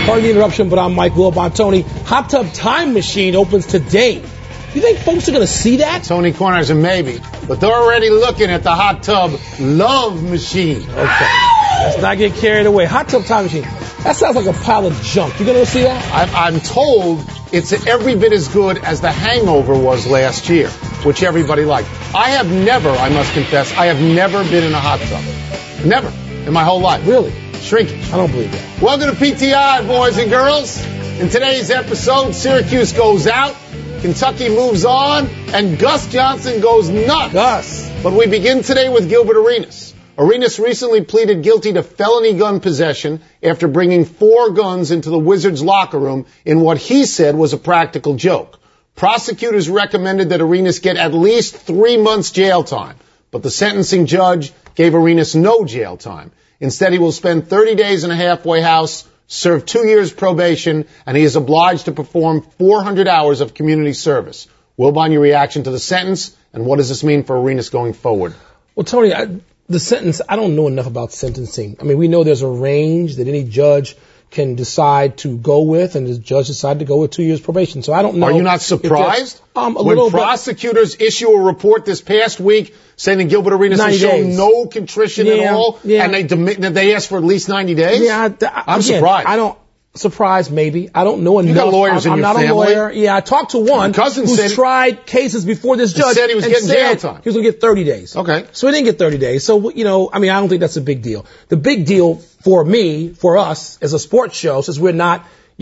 Pardon the interruption, but I'm Mike Wilbon. Tony, Hot Tub Time Machine opens today. You think folks are going to see that? Tony Corner's a maybe, but they're already looking at the Hot Tub Love Machine. Okay. Let's not get carried away. Hot Tub Time Machine. That sounds like a pile of junk. You going to go see that? I'm told it's every bit as good as The Hangover was last year, which everybody liked. I must confess, I have never been in a hot tub. Never. In my whole life. Really? Shrinkage. I don't believe that. Welcome to PTI, boys and girls. In today's episode, Syracuse goes out, Kentucky moves on, and Gus Johnson goes nuts. Gus. But we begin today with Gilbert Arenas. Arenas recently pleaded guilty to felony gun possession after bringing 4 guns into the Wizards' locker room in what he said was a practical joke. Prosecutors recommended that Arenas get at least 3 months jail time, but the sentencing judge gave Arenas no jail time. Instead, he will spend 30 days in a halfway house, serve 2 years probation, and he is obliged to perform 400 hours of community service. Wilbon, your reaction to the sentence, and what does this mean for Arenas going forward? Well, Tony, the sentence, I don't know enough about sentencing. I mean, we know there's a range that any judge can decide to go with, and the judge decided to go with 2 years probation. So I don't know. Are you not surprised? When prosecutors issue a report this past week saying that Gilbert Arenas has shown no contrition at all, and they asked for at least 90 days? Yeah, I'm surprised. Surprised, maybe. I don't know enough. You got lawyers in your family? I'm not a lawyer. Yeah, I talked to one who's tried cases before this judge. Said he was getting jail time. He was going to get 30 days. Okay. So he didn't get 30 days. So, I don't think that's a big deal. The big deal for us, as a sports show, since we're not, the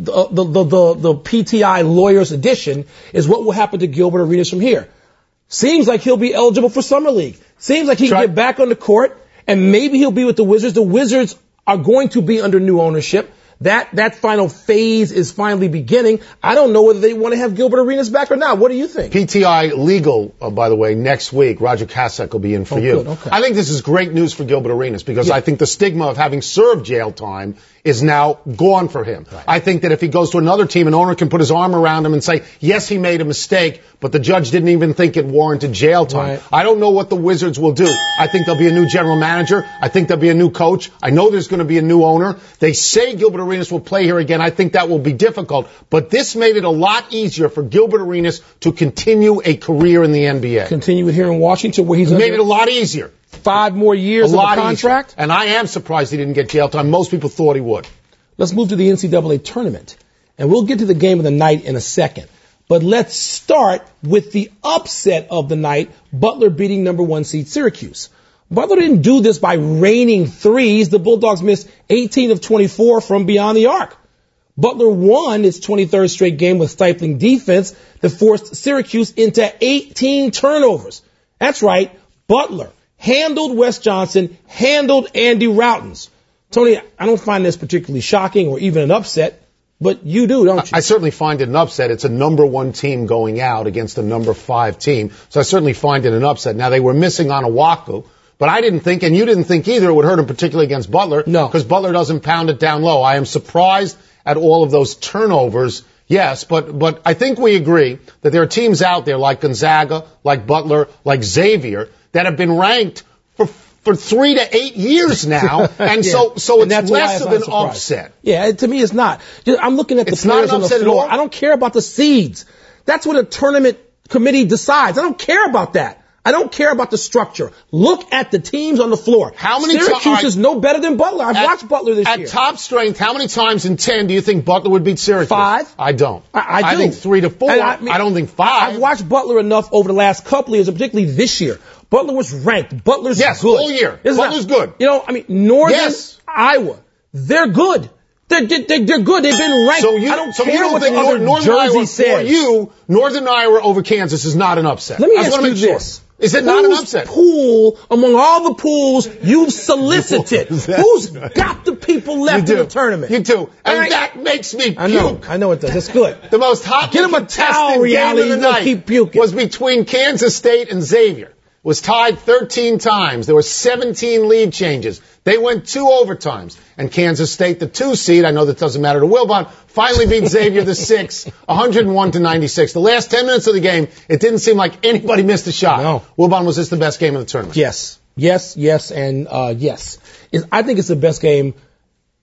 PTI Lawyers edition, is what will happen to Gilbert Arenas from here. Seems like he'll be eligible for Summer League. Seems like he can get back on the court, and maybe he'll be with the Wizards. The Wizards are going to be under new ownership. That final phase is finally beginning. I don't know whether they want to have Gilbert Arenas back or not. What do you think? PTI legal, by the way, next week. Roger Kasek will be in for you. Good. Okay. I think this is great news for Gilbert Arenas because I think the stigma of having served jail time is now gone for him. Right. I think that if he goes to another team, an owner can put his arm around him and say, yes, he made a mistake, but the judge didn't even think it warranted jail time. Right. I don't know what the Wizards will do. I think there'll be a new general manager. I think there'll be a new coach. I know there's going to be a new owner. They say Gilbert Arenas will play here again. I think that will be difficult, but this made it a lot easier for Gilbert Arenas to continue a career in the NBA. Continue it here in Washington where he's made it a lot easier. 5 more years of a contract. Easier. And I am surprised he didn't get jail time. Most people thought he would. Let's move to the NCAA tournament. And we'll get to the game of the night in a second. But let's start with the upset of the night, Butler beating number 1 seed Syracuse. Butler didn't do this by raining threes. The Bulldogs missed 18 of 24 from beyond the arc. Butler won its 23rd straight game with stifling defense that forced Syracuse into 18 turnovers. That's right, Butler handled Wes Johnson, handled Andy Routens. Tony, I don't find this particularly shocking or even an upset, but you do, don't you? I certainly find it an upset. It's a number 1 team going out against a number 5 team, so I certainly find it an upset. Now, they were missing Onuaku, but I didn't think, and you didn't think either, it would hurt him particularly against Butler. No. Because Butler doesn't pound it down low. I am surprised at all of those turnovers. Yes, but I think we agree that there are teams out there like Gonzaga, like Butler, like Xavier that have been ranked for 3 to 8 years now, and so it's less of an upset. Yeah, to me it's not. I'm looking at the players on the floor. I don't care about the seeds. That's what a tournament committee decides. I don't care about that. I don't care about the structure. Look at the teams on the floor. Syracuse is no better than Butler. I've watched Butler this year. At top strength, how many times in 10 do you think Butler would beat Syracuse? 5. I don't. I do. think 3 to 4. I don't think 5. I've watched Butler enough over the last couple of years, particularly this year. Butler was ranked. Butler's good. Yes, all year. Butler's good. Northern Iowa, they're good. They're good. They've been ranked. I don't care what the other Jersey says. Northern Iowa over Kansas is not an upset. Let me ask you this. Is it not an upset? Pool, among all the pools you've solicited, who's got the people left in the tournament? You do. And that makes me puke. I know it does. That's good. The most hotly contested game of the night was between Kansas State and Xavier. Was tied 13 times. There were 17 lead changes. They went 2 overtimes. And Kansas State, the 2 seed, I know that doesn't matter to Wilbon, finally beat Xavier, the 6, 101-96. The last 10 minutes of the game, it didn't seem like anybody missed a shot. No. Wilbon, was this the best game of the tournament? Yes. Yes, and yes. I think it's the best game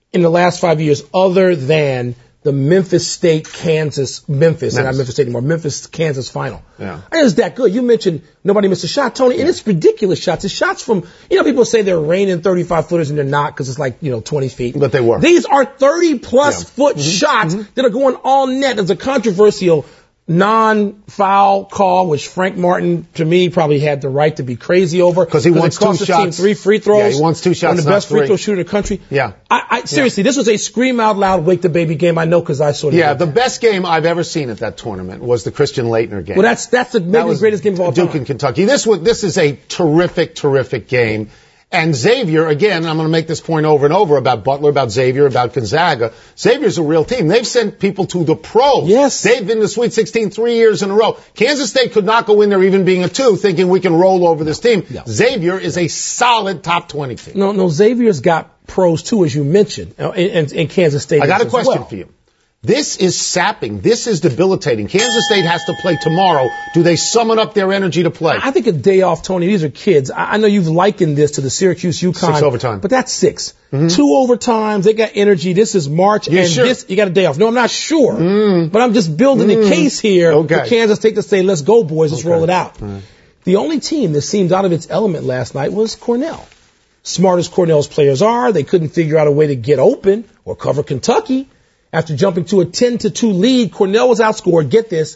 in the last 5 years other than the Memphis State, Kansas final. Yeah. And it's that good. You mentioned nobody missed a shot, Tony, and it's ridiculous shots. It's shots from, people say they're raining 35-footers and they're not because it's 20 feet. But they were. These are 30-plus foot shots that are going on net. There's a controversial non-foul call, which Frank Martin, to me, probably had the right to be crazy over. Because he wants 2 shots. Team 3 free throws. Yeah, he wants 2 shots. One of the best free throw shooter in the country. Yeah. Seriously, this was a scream out loud, wake the baby game. I know because I sort of. Yeah, the best game I've ever seen at that tournament was the Christian Laettner game. Well, that's maybe the greatest game of all time. Duke and Kentucky. This is a terrific game. And Xavier, again, I'm going to make this point over and over about Butler, about Xavier, about Gonzaga. Xavier's a real team. They've sent people to the pros. Yes. They've been to Sweet 16 3 years in a row. Kansas State could not go in there even being a 2, thinking we can roll over this team. No. Xavier is a solid top 20 team. No, Xavier's got pros too, as you mentioned, in Kansas State. I got a question for you. This is sapping. This is debilitating. Kansas State has to play tomorrow. Do they summon up their energy to play? I think a day off, Tony. These are kids. I know you've likened this to the Syracuse-UConn. 6 overtime. But that's 6. 2 overtimes. They got energy. This is March. You got a day off. No, I'm not sure. But I'm just building the case here for Kansas State to say, let's go, boys. Let's roll it out. The only team that seemed out of its element last night was Cornell. Smart as Cornell's players are, they couldn't figure out a way to get open or cover Kentucky. After jumping to a 10-2 lead, Cornell was outscored, get this,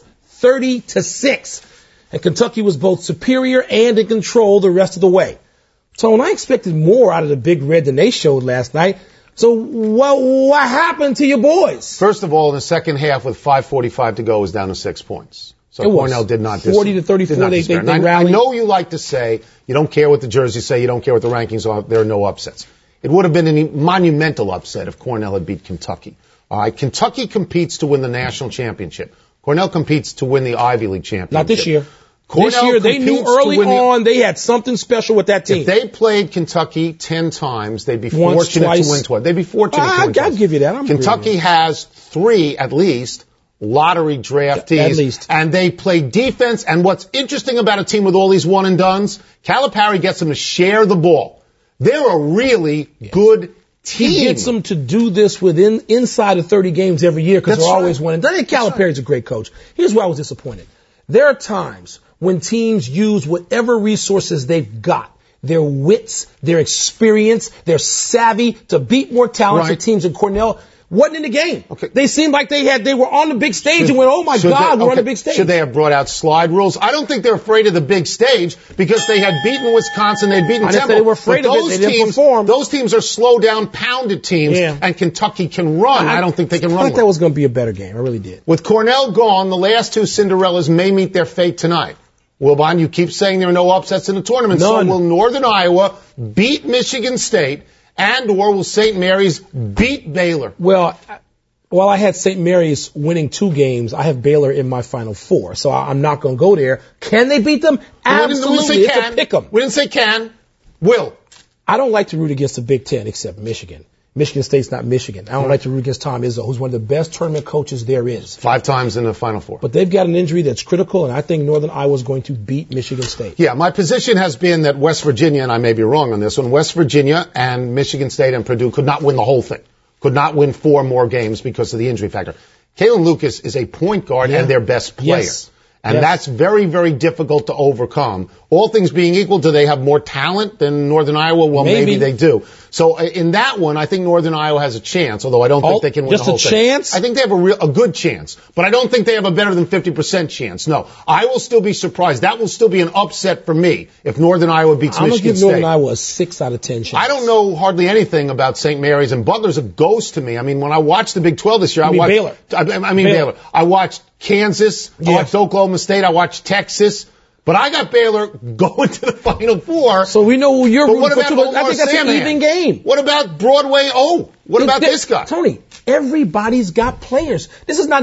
30-6. And Kentucky was both superior and in control the rest of the way. So when I expected more out of the Big Red than they showed last night, so what happened to your boys? First of all, in the second half with 5:45 to go, it was down to 6 points. So Cornell did not 40-34, they rallied. I know you like to say you don't care what the jerseys say, you don't care what the rankings are, there are no upsets. It would have been a monumental upset if Cornell had beat Kentucky. All right, Kentucky competes to win the national championship. Cornell competes to win the Ivy League championship. Not this year. Cornell this year, they knew early on they had something special with that team. If they played Kentucky 10 times, they'd be fortunate to win twice. They'd be fortunate to win twice. I'll give you that. Kentucky has 3, at least, lottery draftees. At least. And they play defense. And what's interesting about a team with all these one-and-dones, Calipari gets them to share the ball. They're a really good team. He gets them to do this inside of 30 games every year because they're always winning. Calipari's a great coach. Here's why I was disappointed. There are times when teams use whatever resources they've got, their wits, their experience, their savvy to beat more talented teams, and Cornell wasn't in the game. Okay. They seemed like they were on the big stage and went, oh my God, we're on the big stage. Should they have brought out slide rules? I don't think they're afraid of the big stage because they had beaten Wisconsin, they'd beaten Temple. They were afraid of it, they didn't perform. Those teams are slow down, pounded teams, and Kentucky can run. I don't think they can run. I thought that was going to be a better game. I really did. With Cornell gone, the last 2 Cinderellas may meet their fate tonight. Wilbon, you keep saying there are no upsets in the tournament. None. So will Northern Iowa beat Michigan State or will St. Mary's beat Baylor? Well, while I had St. Mary's winning 2 games, I have Baylor in my Final 4, so I'm not going to go there. Can they beat them? Absolutely. It's a pick 'em. We didn't say can. Will. I don't like to root against the Big Ten except Michigan. Michigan State's not Michigan. I don't like to root against Tom Izzo, who's one of the best tournament coaches there is. 5 times in the Final 4. But they've got an injury that's critical, and I think Northern Iowa's going to beat Michigan State. Yeah, my position has been that West Virginia, and I may be wrong on this one, West Virginia and Michigan State and Purdue could not win the whole thing. Could not win 4 more games because of the injury factor. Kalen Lucas is a point guard and their best player. Yes. And that's very, very difficult to overcome. All things being equal, do they have more talent than Northern Iowa? Well, maybe they do. So in that one, I think Northern Iowa has a chance, although I don't think they can win the whole thing. Just a chance? I think they have a good chance, but I don't think they have a better than 50% chance. No, I will still be surprised. That will still be an upset for me if Northern Iowa beats Michigan State. I'm going to give Northern Iowa a 6 out of 10 chance. I don't know hardly anything about St. Mary's, and Butler's a ghost to me. I mean, when I watched the Big 12 this year, Baylor. Baylor. I watched Kansas. I watched Oklahoma State. I watched Texas. But I got Baylor going to the Final 4. So we know who you're rooting for, too, but I think that's an even game. What about Broadway O? What about this guy? Tony, everybody's got players. This is not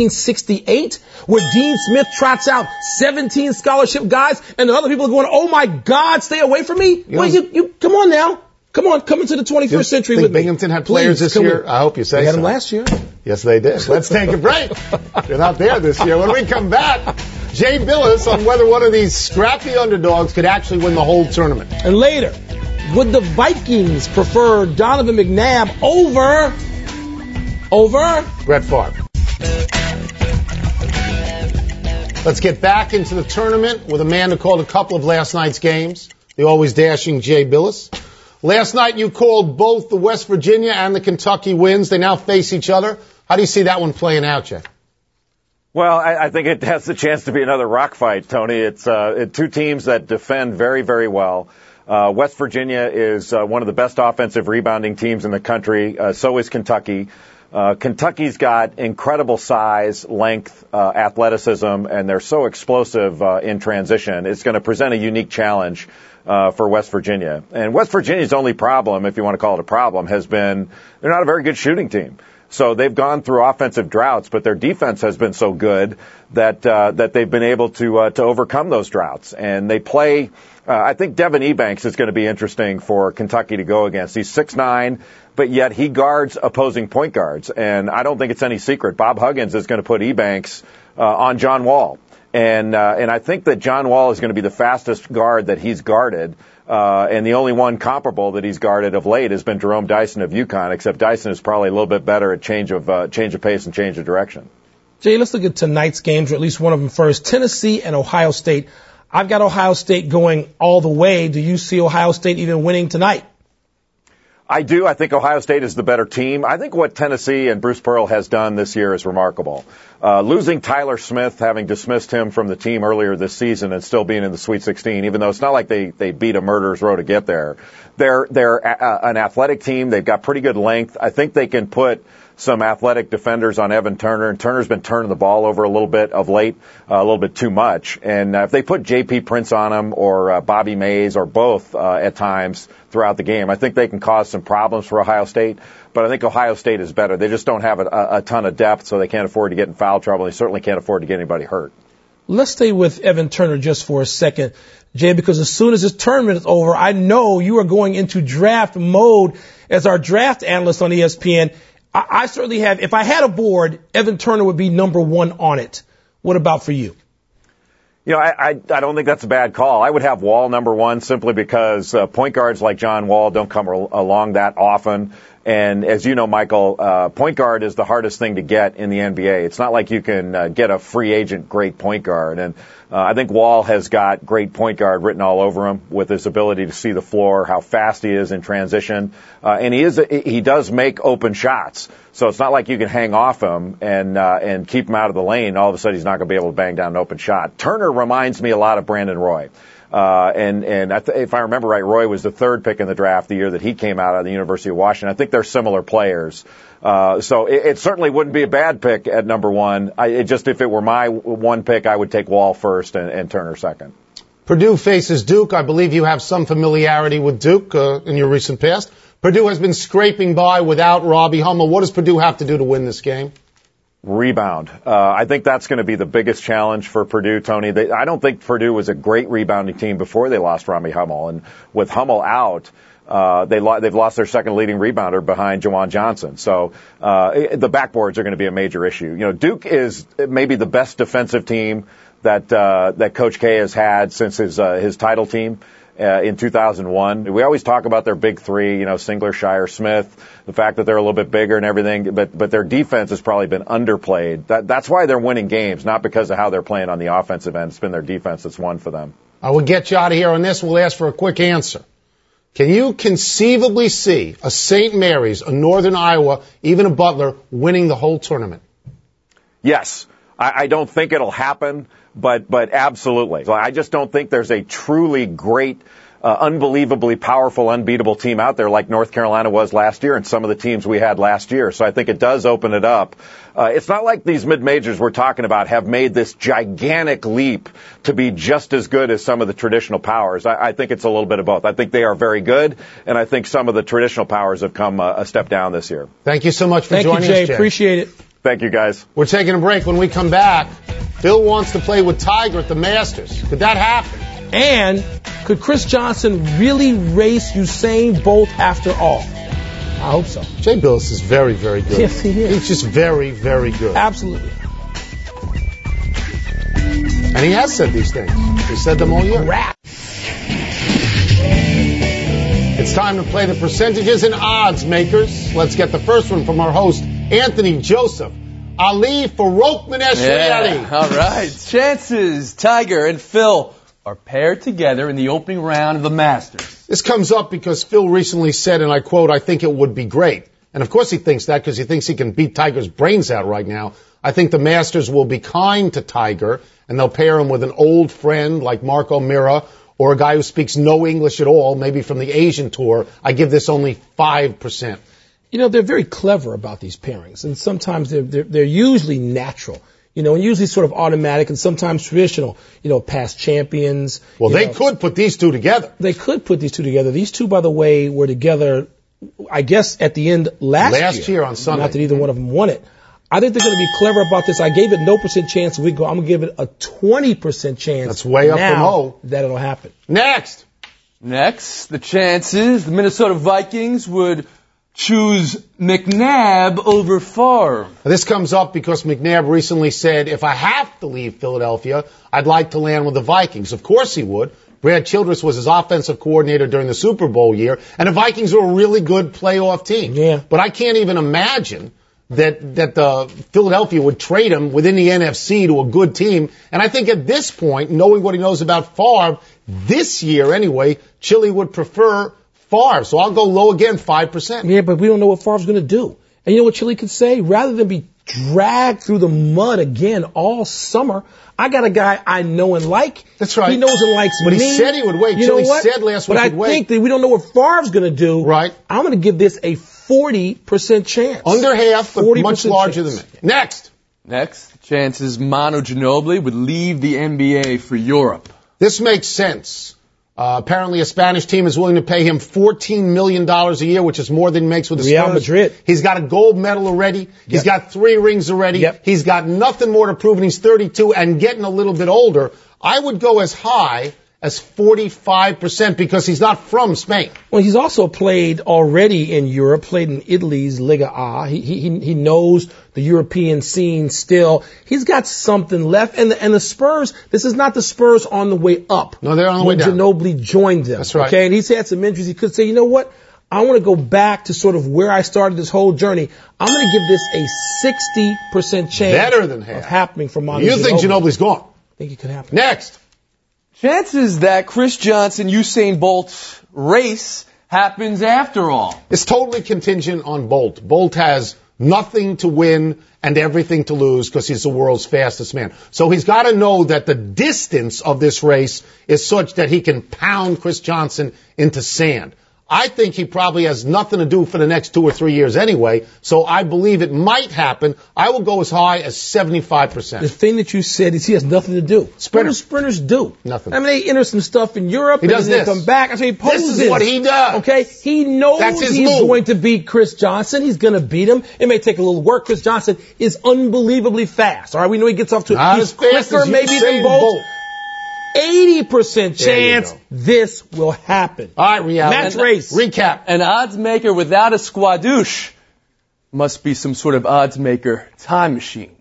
1968 where Dean Smith trots out 17 scholarship guys and the other people are going, oh my God, stay away from me. Well, you come on now. Come into the 21st century with me. Binghamton had players this year? I hope you say so. They had them last year. Yes, they did. Let's take a break. They're not there this year. When we come back, Jay Billis on whether one of these scrappy underdogs could actually win the whole tournament. And later, Would the Vikings prefer Donovan McNabb over Brett Favre? Let's get back into the tournament with a man who called a couple of last night's games, the always dashing Jay Billis. Last night you called both the West Virginia and the Kentucky wins. They now face each other. How do you see that one playing out, Jay? Well, I think it has the chance to be another rock fight, Tony. It's two teams that defend very, very well. West Virginia is one of the best offensive rebounding teams in the country. So is Kentucky. Kentucky's got incredible size, length, athleticism, and they're so explosive in transition. It's going to present a unique challenge for West Virginia. And West Virginia's only problem, if you want to call it a problem, has been they're not a very good shooting team. So they've gone through offensive droughts, but their defense has been so good that they've been able to overcome those droughts. And they play. I think Devin Ebanks is going to be interesting for Kentucky to go against. He's 6'9", but yet he guards opposing point guards. And I don't think it's any secret. Bob Huggins is going to put Ebanks on John Wall. And I think that John Wall is going to be the fastest guard that he's guarded. And the only one comparable that he's guarded of late has been Jerome Dyson of UConn, except Dyson is probably a little bit better at change of pace and change of direction. Jay, let's look at tonight's games, or at least one of them first. Tennessee and Ohio State. I've got Ohio State going all the way. Do you see Ohio State even winning tonight? I do. I think Ohio State is the better team. I think what Tennessee and Bruce Pearl has done this year is remarkable. Losing Tyler Smith, having dismissed him from the team earlier this season and still being in the Sweet 16, even though it's not like they beat a murderer's row to get there. They're an athletic team. They've got pretty good length. I think they can put some athletic defenders on Evan Turner, and Turner's been turning the ball over a little bit of late, a little bit too much. And if they put J.P. Prince on him or Bobby Mays or both at times throughout the game, I think they can cause some problems for Ohio State. But I think Ohio State is better. They just don't have a ton of depth, so they can't afford to get in foul trouble. They certainly can't afford to get anybody hurt. Let's stay with Evan Turner just for a second, Jay, because as soon as this tournament is over, I know you are going into draft mode as our draft analyst on ESPN. I certainly have. If I had a board, Evan Turner would be number one on it. What about for you? You know, I don't think that's a bad call. I would have Wall number one simply because point guards like John Wall don't come along that often. And as you know, Michael, point guard is the hardest thing to get in the NBA. It's not like you can get a free agent great point guard. And I think Wall has got great point guard written all over him with his ability to see the floor, how fast he is in transition. And he does make open shots. So it's not like you can hang off him and keep him out of the lane. All of a sudden he's not going to be able to bang down an open shot. Turner reminds me a lot of Brandon Roy. If I remember right, Roy was the third pick in the draft the year that he came out of the University of Washington. I think they're similar players. So it certainly wouldn't be a bad pick at number one. If it were my one pick, I would take Wall first and Turner second. Purdue faces Duke. I believe you have some familiarity with Duke in your recent past. Purdue has been scraping by without Robbie Hummel. What does Purdue have to do to win this game? Rebound. I think that's going to be the biggest challenge for Purdue, Tony. I don't think Purdue was a great rebounding team before they lost Robbie Hummel. And with Hummel out, they've lost their second leading rebounder behind Jawan Johnson. So the backboards are going to be a major issue. You know, Duke is maybe the best defensive team that Coach K has had since his title team. In 2001. We always talk about their big three, you know, Singler, Shire, Smith, the fact that they're a little bit bigger and everything, but their defense has probably been underplayed. That's why they're winning games, not because of how they're playing on the offensive end. It's been their defense that's won for them. I will get you out of here on this. We'll ask for a quick answer. Can you conceivably see a St. Mary's, a Northern Iowa, even a Butler winning the whole tournament? Yes. I don't think it'll happen, but absolutely. I just don't think there's a truly great, unbelievably powerful, unbeatable team out there like North Carolina was last year and some of the teams we had last year. So I think it does open it up. It's not like these mid-majors we're talking about have made this gigantic leap to be just as good as some of the traditional powers. I think it's a little bit of both. I think they are very good, and I think some of the traditional powers have come a step down this year. Thank you so much for joining us, Jay. Thank you, Jay. Appreciate it. Thank you, guys. We're taking a break. When we come back, Bill wants to play with Tiger at the Masters. Could that happen? And could Chris Johnson really race Usain Bolt after all? I hope so. Jay Billis is very, very good. Yes, he is. He's just very, very good. Absolutely. And he has said these things. He said them all year. Rap. It's time to play the percentages and odds makers. Let's get the first one from our host, Anthony Joseph. Ali Farokhmanesh Riyadi. All right. Chances Tiger and Phil are paired together in the opening round of the Masters. This comes up because Phil recently said, and I quote, "I think it would be great." And of course he thinks that because he thinks he can beat Tiger's brains out right now. I think the Masters will be kind to Tiger, and they'll pair him with an old friend like Mark O'Meara or a guy who speaks no English at all, maybe from the Asian tour. I give this only 5%. You know, they're very clever about these pairings, and sometimes they're usually natural, you know, and usually sort of automatic and sometimes traditional, you know, past champions. Well, they could put these two together. They could put these two together. These two, by the way, were together, I guess, at the end last year on Sunday. Not that either one of them won it. I think they're going to be clever about this. I gave it no % chance. I'm going to give it a 20% chance. That's way up from O. That it'll happen. Next, the chances the Minnesota Vikings would choose McNabb over Favre. This comes up because McNabb recently said, if I have to leave Philadelphia, I'd like to land with the Vikings. Of course he would. Brad Childress was his offensive coordinator during the Super Bowl year, and the Vikings were a really good playoff team. Yeah. But I can't even imagine that the Philadelphia would trade him within the NFC to a good team. And I think at this point, knowing what he knows about Favre, this year anyway, Chili would prefer Favre. So I'll go low again, 5%. Yeah, but we don't know what Favre's going to do. And you know what Chili could say? Rather than be dragged through the mud again all summer, I got a guy I know and like. That's right. He knows and likes but me. But he said he would wait. You Chili know what? said last week he'd wait. But I think that we don't know what Favre's going to do. Right. I'm going to give this a 40% chance. Under half, but much larger than me. Next, chances Manu Ginobili would leave the NBA for Europe. This makes sense. Apparently a Spanish team is willing to pay him $14 million a year, which is more than he makes with the Real Spurs. Madrid. He's got a gold medal already. He's got 3 rings already. Yep. He's got nothing more to prove, and he's 32 and getting a little bit older. I would go as high as 45% because he's not from Spain. Well, he's also played already in Europe, played in Italy's Liga A. He knows the European scene still. He's got something left. And the Spurs, this is not the Spurs on the way up. No, they're on the way down. Ginobili joined them. That's right. Okay, and he's had some injuries. He could say, you know what? I want to go back to sort of where I started this whole journey. I'm going to give this a 60% chance Better than half. of happening for Manu You think Ginobili's gone? I think it could happen. Next. Chances that Chris Johnson, Usain Bolt race happens after all. It's totally contingent on Bolt. Bolt has nothing to win and everything to lose because he's the world's fastest man. So he's got to know that the distance of this race is such that he can pound Chris Johnson into sand. I think he probably has nothing to do for the next 2 or 3 years anyway, so I believe it might happen. I will go as high as 75%. The thing that you said is he has nothing to do. Sprinters do. Nothing. I mean, they enter some stuff in Europe. He does and then this. They come back. I say he poses. This is what he does. Okay? He knows That's his he's move. going to beat Chris Johnson. He's going to beat him. It may take a little work. Chris Johnson is unbelievably fast. All right? We know he gets off to Not he's as fast quicker as maybe Usain than Bolt. Bolt. 80% chance go. this will happen. All right, Real. Match race. Recap. An odds maker without a squadouche must be some sort of odds maker time machine.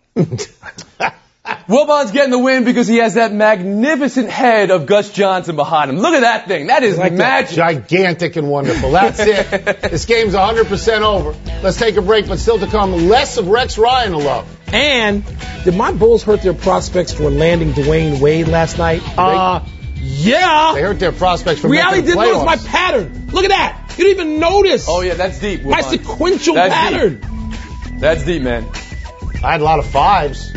Wilbon's getting the win because he has that magnificent head of Gus Johnson behind him. Look at that thing. That is magic. Gigantic and wonderful. That's it. This game's 100% over. Let's take a break, but still to come, less of Rex Ryan to love. And did my Bulls hurt their prospects for landing Dwayne Wade last night? Yeah. They hurt their prospects for Reality making the didn't playoffs. notice my pattern. Look at that. You didn't even notice. Oh, yeah, that's deep. My Wilbon. sequential That's pattern. Deep. That's deep, man. I had a lot of 5s.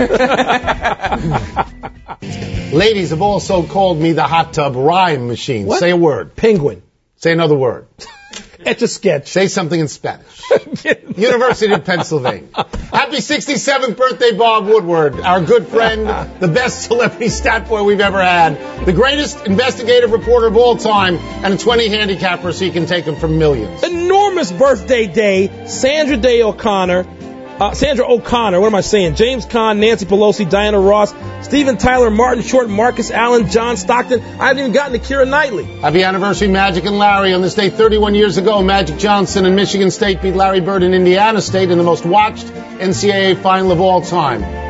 Ladies have also called me the hot tub rhyme machine. What? Say a word. Penguin. Say another word. Etch a sketch. Say something in Spanish. University of Pennsylvania. Happy 67th birthday, Bob Woodward, our good friend, the best celebrity stat boy we've ever had, the greatest investigative reporter of all time, and a 20 handicapper so you can take him for millions. Enormous birthday day. Sandra O'Connor, what am I saying? James Caan, Nancy Pelosi, Diana Ross, Steven Tyler, Martin Short, Marcus Allen, John Stockton. I haven't even gotten to Keira Knightley. Happy anniversary, Magic and Larry. On this day 31 years ago, Magic Johnson and Michigan State beat Larry Bird and Indiana State in the most watched NCAA final of all time.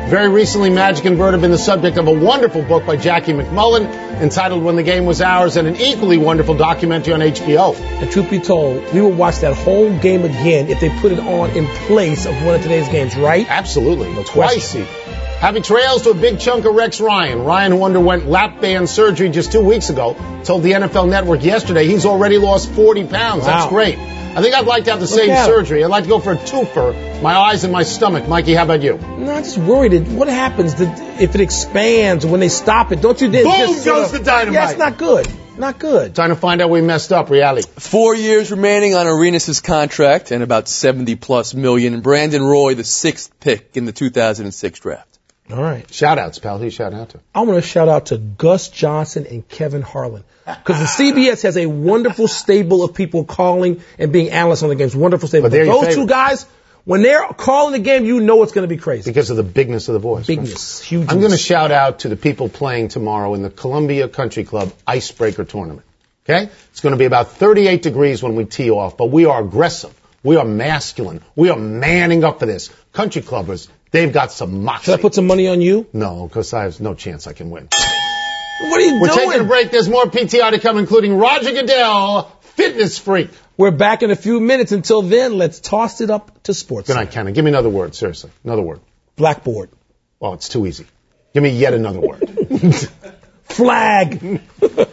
Very recently, Magic and Bird have been the subject of a wonderful book by Jackie McMullen entitled When the Game Was Ours, and an equally wonderful documentary on HBO. And truth be told, we will watch that whole game again if they put it on in place of one of today's games, right? Absolutely. No Twice question. even. Happy trails to a big chunk of Rex Ryan. Ryan, who underwent lap band surgery just 2 weeks ago, told the NFL Network yesterday he's already lost 40 pounds. Wow. That's great. I think I'd like to have the same at surgery. I'd like to go for a twofer, my eyes and my stomach. Mikey, how about you? No, I'm just worried. What happens if it expands when they stop it? Don't you then Boom just goes the dynamite. Yeah, it's not good. Not good. Trying to find out we messed up, reality. 4 years remaining on Arenas' contract and about $70+ million. Brandon Roy, the 6th pick in the 2006 draft. All right. Shout outs, pal. Who you shout out to? I want to shout out to Gus Johnson and Kevin Harlan. Because the CBS has a wonderful stable of people calling and being analysts on the games. Wonderful stable. But they're your those two favorite. guys, when they're calling the game, you know it's going to be crazy. Because of the bigness of the voice. Bigness. Right? Huge. I'm going to shout out to the people playing tomorrow in the Columbia Country Club Icebreaker Tournament. Okay? It's going to be about 38 degrees when we tee off, but we are aggressive. We are masculine. We are manning up for this. Country clubbers, they've got some moxie. Should I put some money on you? No, because I have no chance I can win. What are you We're doing? taking a break. There's more PTI to come, including Roger Goodell, fitness freak. We're back in a few minutes. Until then, let's toss it up to sports. Good night, Kenna. Give me another word, seriously. Another word. Blackboard. Oh, it's too easy. Give me yet another word. Flag.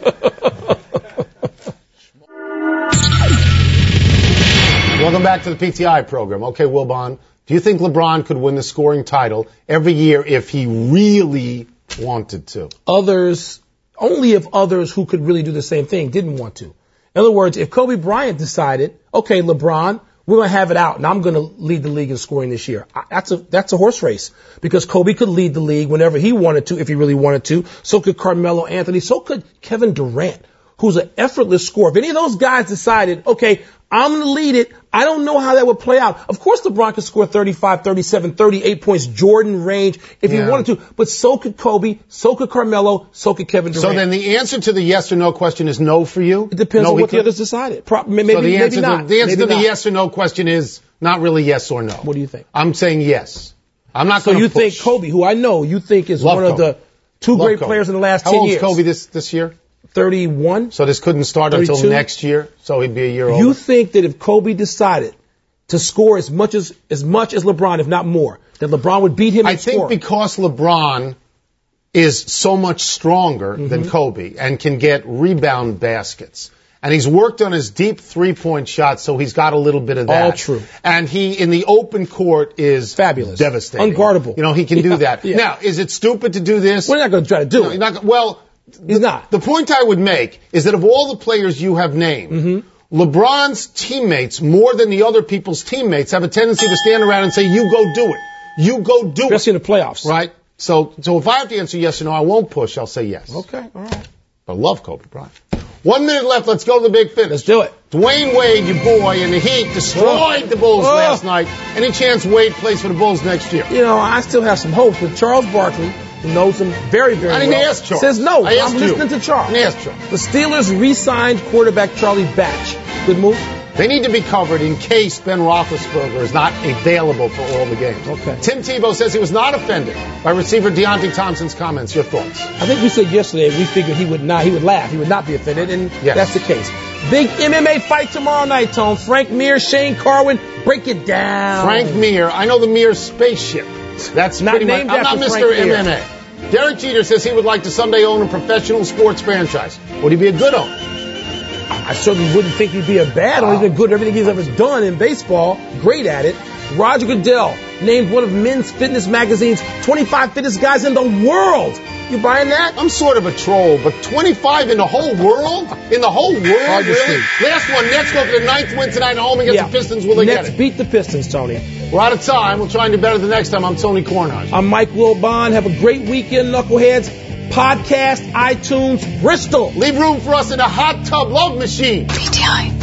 Welcome back to the PTI program. Okay, Wilbon, do you think LeBron could win the scoring title every year if he really wanted to? Only if others who could really do the same thing didn't want to. In other words, if Kobe Bryant decided, okay, LeBron, we're going to have it out, and I'm going to lead the league in scoring this year. That's a horse race, because Kobe could lead the league whenever he wanted to, if he really wanted to. So could Carmelo Anthony. So could Kevin Durant, who's an effortless scorer. If any of those guys decided, okay, I'm going to lead it, I don't know how that would play out. Of course, LeBron could score 35, 37, 38 points, Jordan range, if he wanted to. But so could Kobe, so could Carmelo, so could Kevin Durant. So then the answer to the yes or no question is no for you? It depends no, on what the others decided. Maybe, so the answer maybe not. The answer maybe to the not. yes or no question is not really yes or no. What do you think? I'm saying yes. I'm not So going to you think Kobe, who I know you think is Love one of Kobe. the two Love great Kobe. players in the last How 10 old is years. Kobe this year? 31. So this couldn't start 32? until next year, so he'd be a year older. You think that if Kobe decided to score as much as LeBron, if not more, that LeBron would beat him in I think scoring? because LeBron is so much stronger than Kobe and can get rebound baskets. And he's worked on his deep three-point shot, so he's got a little bit of that. All true. And he, in the open court, is Fabulous. devastating. Unguardable. You know, he can do that. Yeah. Now, is it stupid to do this? We're not going to try to do No, it. you're not, well, He's not. The point I would make is that of all the players you have named, LeBron's teammates, more than the other people's teammates, have a tendency to stand around and say, you go do it. You go do it. Especially in the playoffs. Right? So if I have to answer yes or no, I won't push. I'll say yes. Okay, all right. I love Kobe Bryant. 1 minute left. Let's go to the big finish. Let's do it. Dwayne Wade, your boy, and the Heat destroyed the Bulls last night. Any chance Wade plays for the Bulls next year? You know, I still have some hopes, but Charles Barkley, who knows him very, very I didn't well, ask Charles. says no. I asked I'm you. listening to Charles. I didn't ask Charles. The Steelers re-signed quarterback Charlie Batch. Good move? They need to be covered in case Ben Roethlisberger is not available for all the games. Okay. Tim Tebow says he was not offended by receiver Deontay Thompson's comments. Your thoughts? I think we said yesterday we figured he would laugh, he would not be offended, and Yes. that's the case. Big MMA fight tomorrow night, Tone. Frank Mir, Shane Carwin, break it down. Frank Mir. I know the Mir spaceship. That's Not pretty much. named I'm not after Mr. Frank Mir. MMA. Derek Jeter says he would like to someday own a professional sports franchise. Would he be a good owner? I certainly wouldn't think he'd be a bad one. He's been good at everything he's ever done in baseball. Great at it. Roger Goodell, named one of Men's Fitness magazine's 25 fittest guys in the world. You buying that? I'm sort of a troll, but 25 in the whole world? In the whole world, Hard to really? see. Last one, Nets go for the 9th win tonight at home against the Pistons. Will they Nets get it? beat the Pistons, Tony. We're out of time. We'll try and do better the next time. I'm Tony Kornheiser. I'm Mike Wilbon. Have a great weekend, Knuckleheads. Podcast, iTunes, Bristol. Leave room for us in a hot tub love machine. PTI.